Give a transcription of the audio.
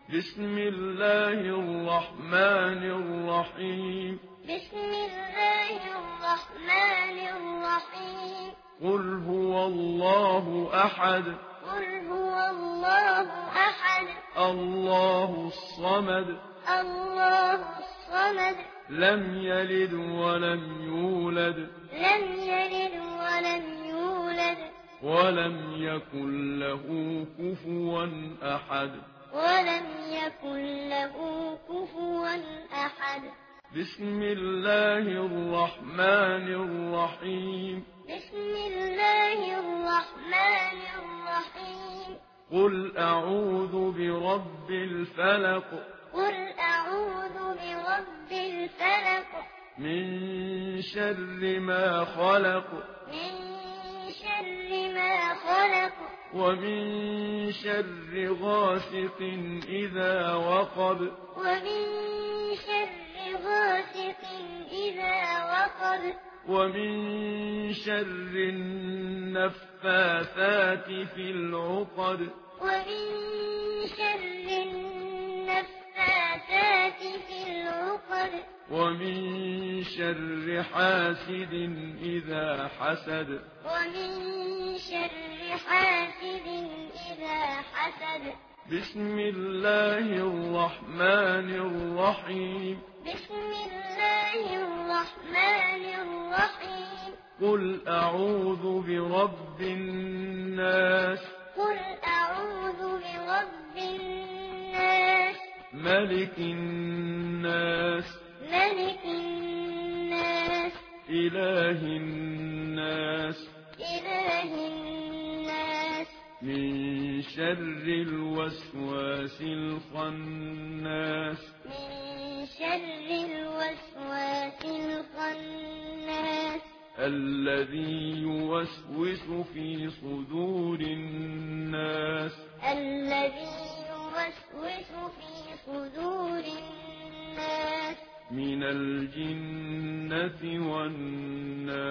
بسم الله الرحمن الرحيم. بسم الله الرحمن الرحيم. قل هو الله أحد. قل هو الله أحد. الله الصمد. الله الصمد. لم يلد ولم يولد. لم يلد ولم يولد. ولم يكن له كفوا أحد. ولم يكن له كفوا أحد. بسم الله الرحمن الرحيم. بسم الله الرحمن الرحيم. قل أعوذ برب الفلق. قل أعوذ برب الفلق. من شر ما خلق. من شر ما خلق. ومن شر غاسق إذا وقب. ومن شر غاسق إذا وقب. ومن شر النفاثات في العقد. ومن شر النفاثات في العقد. ومن شر حاسد إذا حسد. ومن شر حاسد إذا حسد. بسم الله الرحمن الرحيم. بسم الله الرحمن الرحيم. قل أعوذ برب الناس. قل أعوذ برب الناس. ملك الناس. ملك الناس. إله الناس. إله الناس. من شر الوسواس الخناس. من شر الوسواس الخناس. الذي يوسوس في صدور الناس. الذي يوسوس في صدور الناس. من الجنة والناس.